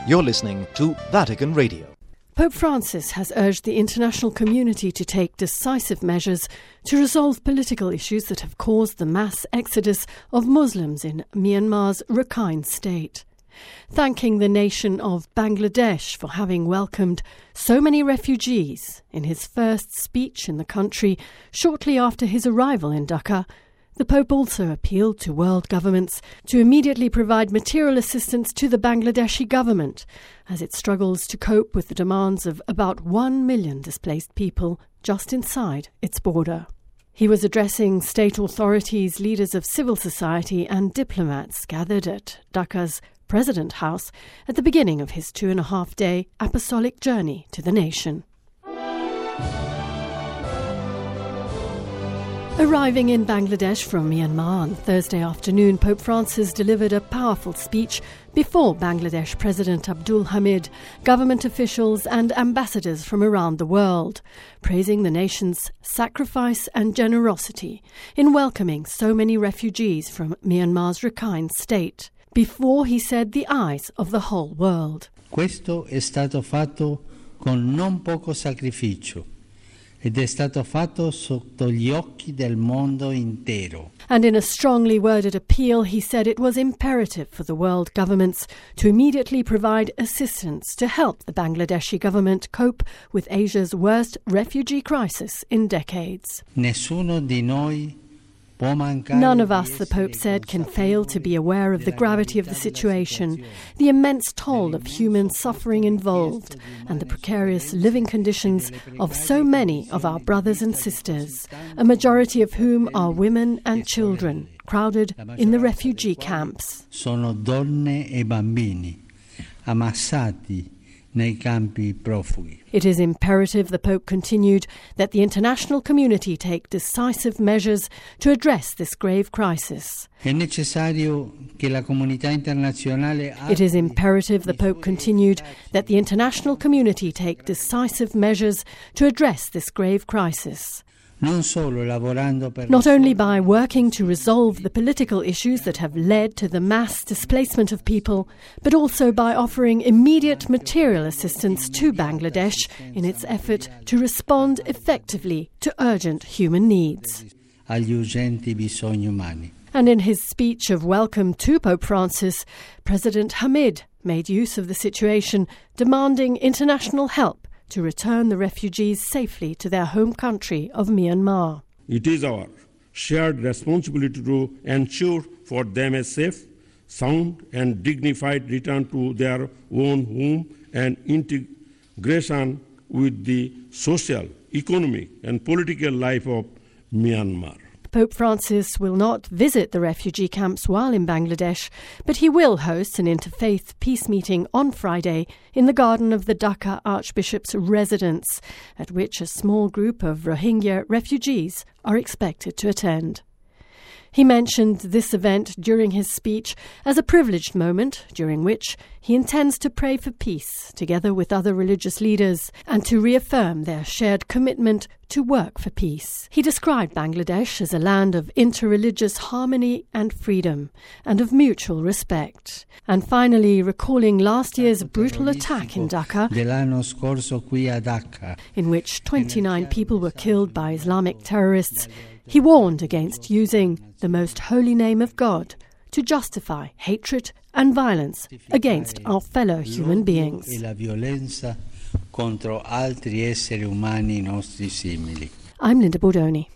You're listening to Vatican Radio. Pope Francis has urged the international community to take decisive measures to resolve political issues that have caused the mass exodus of Muslims in Myanmar's Rakhine state. Thanking the nation of Bangladesh for having welcomed so many refugees in his first speech in the country shortly after his arrival in Dhaka, the Pope also appealed to world governments to immediately provide material assistance to the Bangladeshi government as it struggles to cope with the demands of about 1 million displaced people just inside its border. He was addressing state authorities, leaders of civil society and diplomats gathered at Dhaka's President House at the beginning of his 2.5-day apostolic journey to the nation. Arriving in Bangladesh from Myanmar on Thursday afternoon, Pope Francis delivered a powerful speech before Bangladesh President Abdul Hamid, government officials and ambassadors from around the world, praising the nation's sacrifice and generosity in welcoming so many refugees from Myanmar's Rakhine state, before he said the eyes of the whole world. Questo è stato fatto con non poco sacrificio. Ed è stato fatto sotto gli occhi del mondo intero. And in a strongly worded appeal, he said it was imperative for the world governments to immediately provide assistance to help the Bangladeshi government cope with Asia's worst refugee crisis in decades. Nessuno di noi può mancare. None of us, the Pope said, can fail to be aware of the gravity of the situation, the immense toll of human suffering involved, and the precarious living conditions of so many of our brothers and sisters, a majority of whom are women and children, crowded in the refugee camps. Sono donne e bambini, ammassati nei campi profughi. It is imperative, the Pope continued, that the international community take decisive measures to address this grave crisis. È necessario che la comunità internazionale. It is imperative, the Pope continued, that the international community take decisive measures to address this grave crisis. Not only by working to resolve the political issues that have led to the mass displacement of people, but also by offering immediate material assistance to Bangladesh in its effort to respond effectively to urgent human needs. Agli urgenti bisogni umani. And in his speech of welcome to Pope Francis, President Hamid made use of the situation, demanding international help to return the refugees safely to their home country of Myanmar. It is our shared responsibility to ensure for them a safe, sound and dignified return to their own home and integration with the social, economic and political life of Myanmar. Pope Francis will not visit the refugee camps while in Bangladesh, but he will host an interfaith peace meeting on Friday in the garden of the Dhaka Archbishop's residence, at which a small group of Rohingya refugees are expected to attend. He mentioned this event during his speech as a privileged moment during which he intends to pray for peace together with other religious leaders and to reaffirm their shared commitment to work for peace. He described Bangladesh as a land of interreligious harmony and freedom and of mutual respect. And finally, recalling last year's brutal attack in Dhaka, in which 29 people were killed by Islamic terrorists, he warned against using the most holy name of God to justify hatred and violence against our fellow human beings. I'm Linda Bordoni.